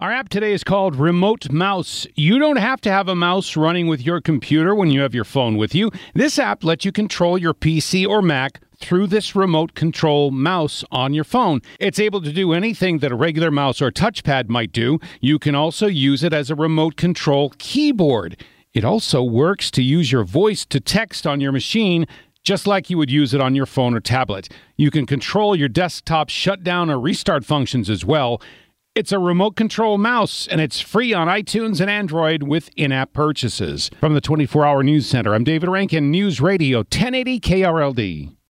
Our app today is called Remote Mouse. You don't have to have a mouse running with your computer when you have your phone with you. This app lets you control your PC or Mac through this remote control mouse on your phone. It's able to do anything that a regular mouse or touchpad might do. You can also use it as a remote control keyboard. It also works to use your voice to text on your machine, just like you would use it on your phone or tablet. You can control your desktop shutdown or restart functions as well. It's a remote control mouse, and it's free on iTunes and Android with in-app purchases. From the 24-Hour News Center, I'm David Rankin, News Radio 1080 KRLD.